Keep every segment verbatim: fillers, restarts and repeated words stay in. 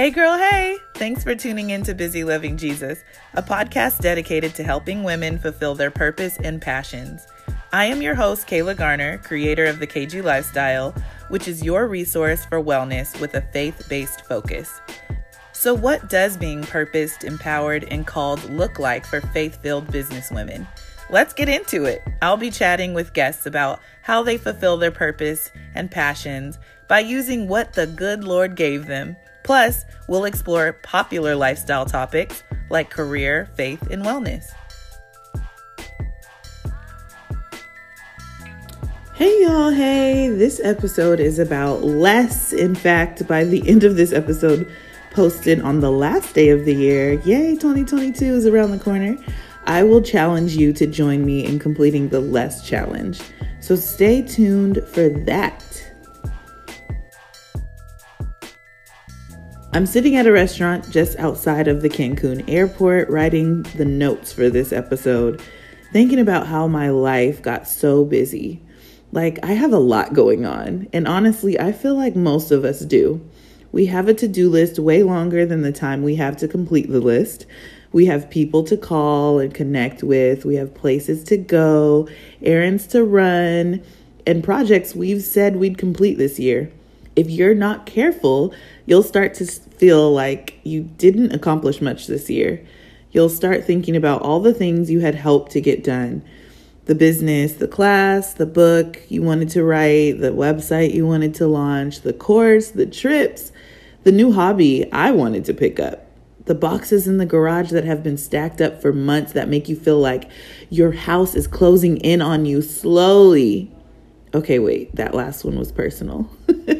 Hey girl, hey! Thanks for tuning in to Busy Loving Jesus, a podcast dedicated to helping women fulfill their purpose and passions. I am your host, Kayla Garner, creator of the K G Lifestyle, which is your resource for wellness with a faith-based focus. So what does being purposed, empowered, and called look like for faith-filled businesswomen? Let's get into it. I'll be chatting with guests about how they fulfill their purpose and passions by using what the good Lord gave them. Plus, we'll explore popular lifestyle topics like career, faith, and wellness. Hey y'all, hey, this episode is about less. In fact, by the end of this episode, posted on the last day of the year, yay, twenty twenty-two is around the corner, I will challenge you to join me in completing the less challenge. So stay tuned for that. I'm sitting at a restaurant just outside of the Cancun airport, writing the notes for this episode, thinking about how my life got so busy. Like, I have a lot going on, and honestly, I feel like most of us do. We have a to-do list way longer than the time we have to complete the list. We have people to call and connect with. We have places to go, errands to run, and projects we've said we'd complete this year. If you're not careful, you'll start to feel like you didn't accomplish much this year. You'll start thinking about all the things you had hoped to get done. The business, the class, the book you wanted to write, the website you wanted to launch, the course, the trips, the new hobby I wanted to pick up. The boxes in the garage that have been stacked up for months that make you feel like your house is closing in on you slowly. Okay, wait, that last one was personal.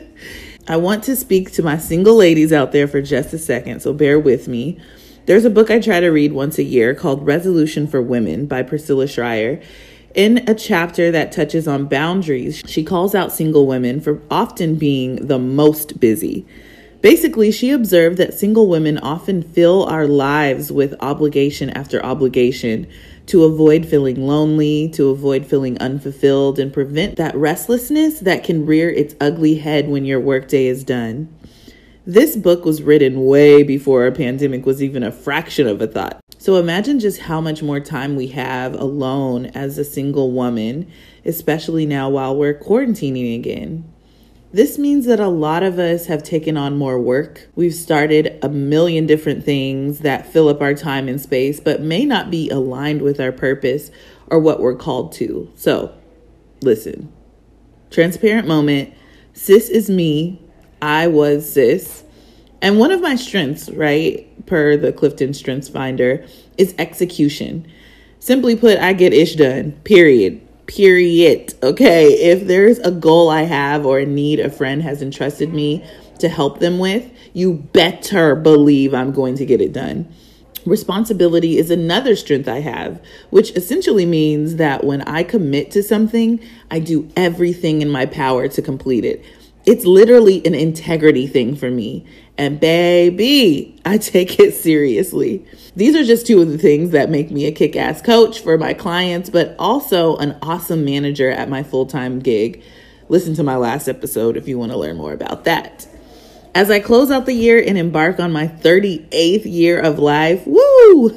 I want to speak to my single ladies out there for just a second, so bear with me. There's a book I try to read once a year called Resolution for Women by Priscilla Shirer. In a chapter that touches on boundaries, she calls out single women for often being the most busy. Basically, she observed that single women often fill our lives with obligation after obligation to avoid feeling lonely, to avoid feeling unfulfilled, and prevent that restlessness that can rear its ugly head when your workday is done. This book was written way before a pandemic was even a fraction of a thought. So imagine just how much more time we have alone as a single woman, especially now while we're quarantining again. This means that a lot of us have taken on more work. We've started a million different things that fill up our time and space, but may not be aligned with our purpose or what we're called to. So, listen. Transparent moment. Sis is me. I was sis. And one of my strengths, right, per the Clifton Strengths Finder, is execution. Simply put, I get ish done, period. Period. Okay, if there's a goal I have or a need a friend has entrusted me to help them with, you better believe I'm going to get it done. Responsibility is another strength I have, which essentially means that when I commit to something, I do everything in my power to complete it. It's literally an integrity thing for me. And baby, I take it seriously. These are just two of the things that make me a kick-ass coach for my clients, but also an awesome manager at my full-time gig. Listen to my last episode if you want to learn more about that. As I close out the year and embark on my thirty-eighth year of life, woo!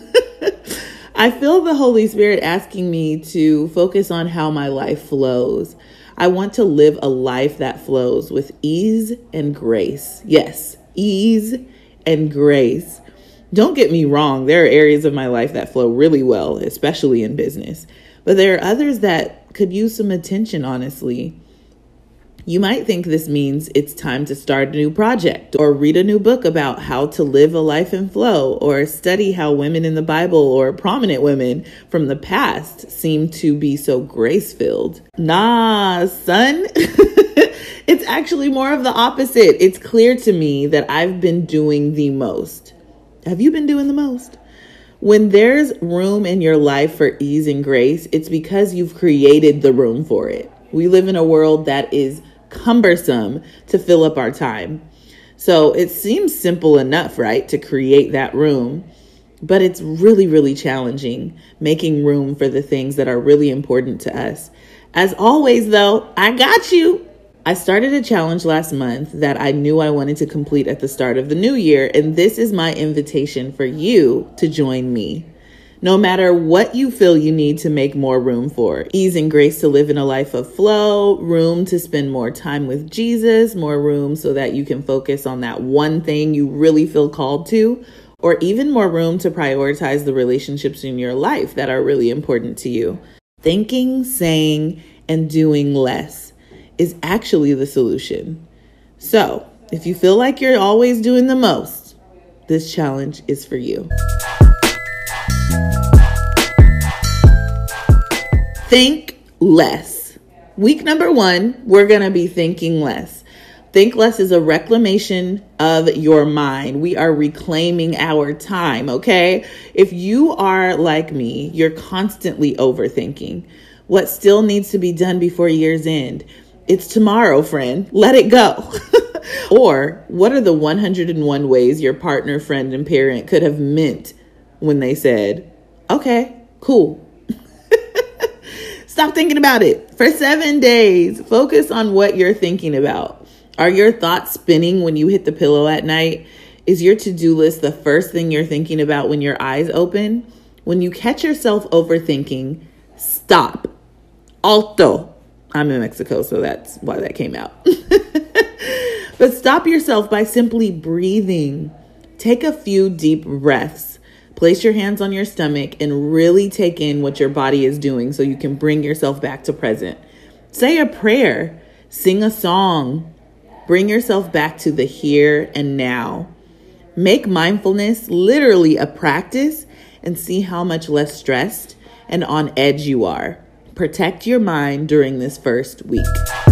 I feel the Holy Spirit asking me to focus on how my life flows. I want to live a life that flows with ease and grace. Yes, ease and grace. Don't get me wrong. There are areas of my life that flow really well, especially in business. But there are others that could use some attention, honestly. You might think this means it's time to start a new project or read a new book about how to live a life in flow or study how women in the Bible or prominent women from the past seem to be so grace-filled. Nah, son. It's actually more of the opposite. It's clear to me that I've been doing the most. Have you been doing the most? When there's room in your life for ease and grace, it's because you've created the room for it. We live in a world that is cumbersome to fill up our time. So it seems simple enough, right, to create that room, but it's really, really challenging making room for the things that are really important to us. As always, though, I got you. I started a challenge last month that I knew I wanted to complete at the start of the new year, and this is my invitation for you to join me. No matter what you feel you need to make more room for, ease and grace to live in a life of flow, room to spend more time with Jesus, more room so that you can focus on that one thing you really feel called to, or even more room to prioritize the relationships in your life that are really important to you. Thinking, saying, and doing less is actually the solution. So, if you feel like you're always doing the most, this challenge is for you. Think less. Week number one, we're going to be thinking less. Think less is a reclamation of your mind. We are reclaiming our time, okay? If you are like me, you're constantly overthinking. What still needs to be done before year's end? It's tomorrow, friend. Let it go. Or what are the one hundred one ways your partner, friend, and parent could have meant when they said, okay, cool. Stop thinking about it for seven days. Focus on what you're thinking about. Are your thoughts spinning when you hit the pillow at night? Is your to-do list the first thing you're thinking about when your eyes open? When you catch yourself overthinking, stop. Alto. I'm in Mexico, so that's why that came out. But stop yourself by simply breathing. Take a few deep breaths. Place your hands on your stomach and really take in what your body is doing so you can bring yourself back to present. Say a prayer, sing a song, bring yourself back to the here and now. Make mindfulness literally a practice and see how much less stressed and on edge you are. Protect your mind during this first week.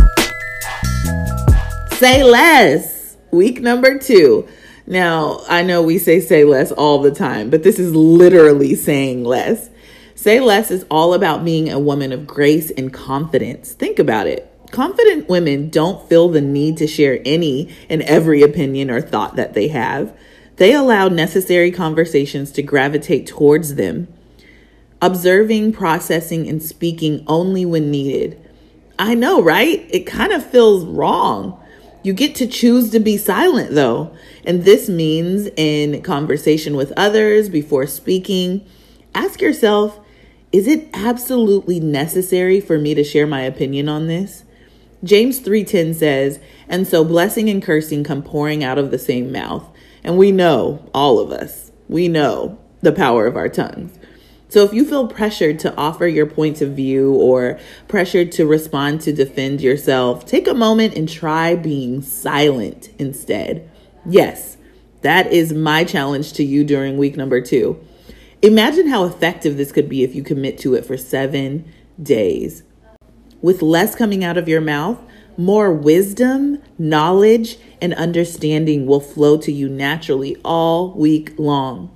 Say less. Week number two. Now, I know we say say less all the time, but this is literally saying less. Say less is all about being a woman of grace and confidence. Think about it. Confident women don't feel the need to share any and every opinion or thought that they have. They allow necessary conversations to gravitate towards them. Observing, processing, and speaking only when needed. I know, right? It kind of feels wrong. You get to choose to be silent, though. And this means in conversation with others before speaking, ask yourself, is it absolutely necessary for me to share my opinion on this? James three ten says, and so blessing and cursing come pouring out of the same mouth. And we know, all of us, we know the power of our tongues. So if you feel pressured to offer your point of view or pressured to respond to defend yourself, take a moment and try being silent instead. Yes, that is my challenge to you during week number two. Imagine how effective this could be if you commit to it for seven days. With less coming out of your mouth, more wisdom, knowledge, and understanding will flow to you naturally all week long.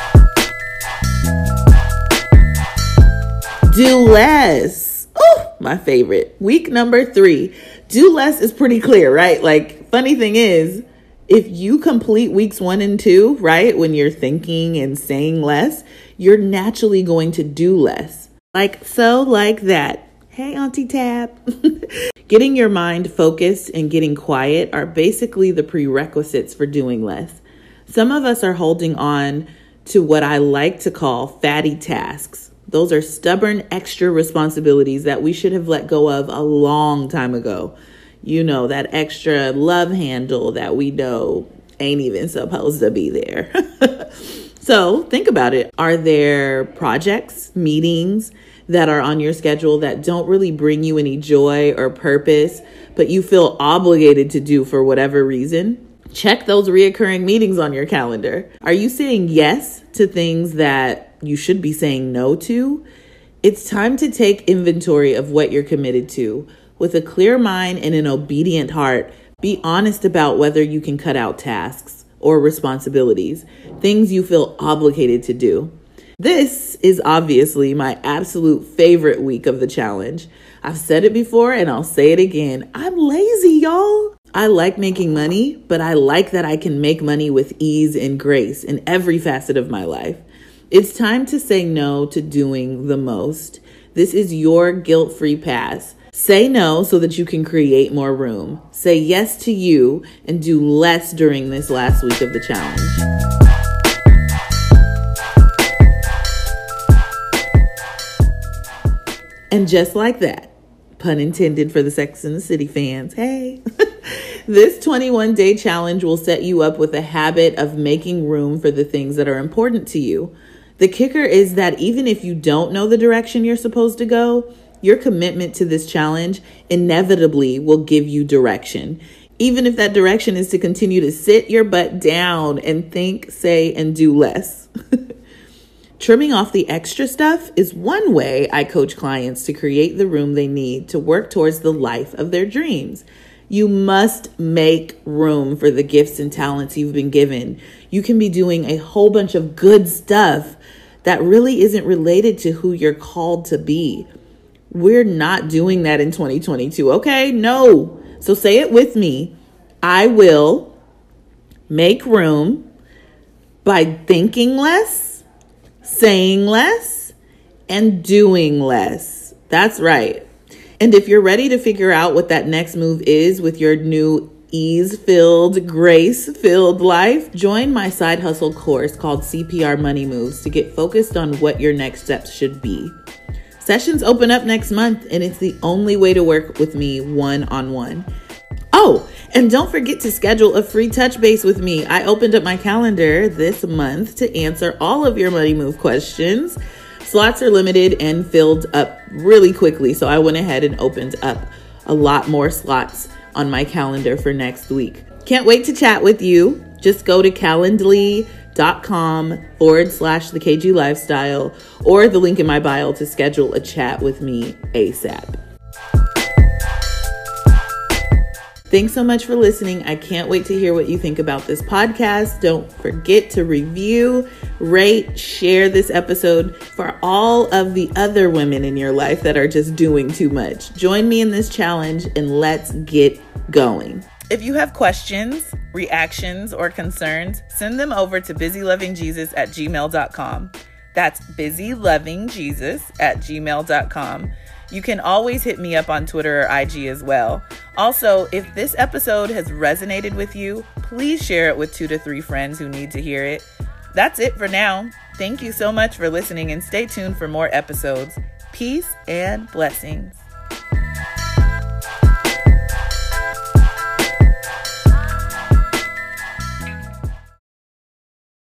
Do less. Oh, my favorite. Week number three. Do less is pretty clear, right? Like, funny thing is, if you complete weeks one and two, right, when you're thinking and saying less, you're naturally going to do less. Like so, like that. Hey, Auntie Tab. Getting your mind focused and getting quiet are basically the prerequisites for doing less. Some of us are holding on to what I like to call fatty tasks. Those are stubborn extra responsibilities that we should have let go of a long time ago. You know, that extra love handle that we know ain't even supposed to be there. So think about it. Are there projects, meetings that are on your schedule that don't really bring you any joy or purpose, but you feel obligated to do for whatever reason? Check those reoccurring meetings on your calendar. Are you saying yes to things that you should be saying no to? It's time to take inventory of what you're committed to. With a clear mind and an obedient heart, be honest about whether you can cut out tasks or responsibilities, things you feel obligated to do. This is obviously my absolute favorite week of the challenge. I've said it before and I'll say it again. I'm lazy, y'all. I like making money, but I like that I can make money with ease and grace in every facet of my life. It's time to say no to doing the most. This is your guilt-free pass Say no so that you can create more room. Say yes to you and do less during this last week of the challenge. And just like that, pun intended for the Sex and the City fans, hey, this twenty-one day challenge will set you up with a habit of making room for the things that are important to you. The kicker is that even if you don't know the direction you're supposed to go, your commitment to this challenge inevitably will give you direction. Even if that direction is to continue to sit your butt down and think, say, and do less. Trimming off the extra stuff is one way I coach clients to create the room they need to work towards the life of their dreams. You must make room for the gifts and talents you've been given. You can be doing a whole bunch of good stuff that really isn't related to who you're called to be. We're not doing that in twenty twenty-two, okay? No. So say it with me. I will make room by thinking less, saying less, and doing less. That's right. And if you're ready to figure out what that next move is with your new ease-filled, grace-filled life, join my side hustle course called C P R Money Moves to get focused on what your next steps should be. Sessions open up next month, and it's the only way to work with me one-on-one. Oh, and don't forget to schedule a free touch base with me. I opened up my calendar this month to answer all of your money move questions. Slots are limited and filled up really quickly, so I went ahead and opened up a lot more slots on my calendar for next week. Can't wait to chat with you. Just go to calendly dot com forward slash the K G lifestyle or the link in my bio to schedule a chat with me ASAP. Thanks so much for listening. I can't wait to hear what you think about this podcast. Don't forget to review, rate, share this episode for all of the other women in your life that are just doing too much. Join me in this challenge and let's get going. If you have questions, reactions, or concerns, send them over to busylovingjesus at gmail dot com. That's busylovingjesus at gmail dot com. You can always hit me up on Twitter or I G as well. Also, if this episode has resonated with you, please share it with two to three friends who need to hear it. That's it for now. Thank you so much for listening and stay tuned for more episodes. Peace and blessings.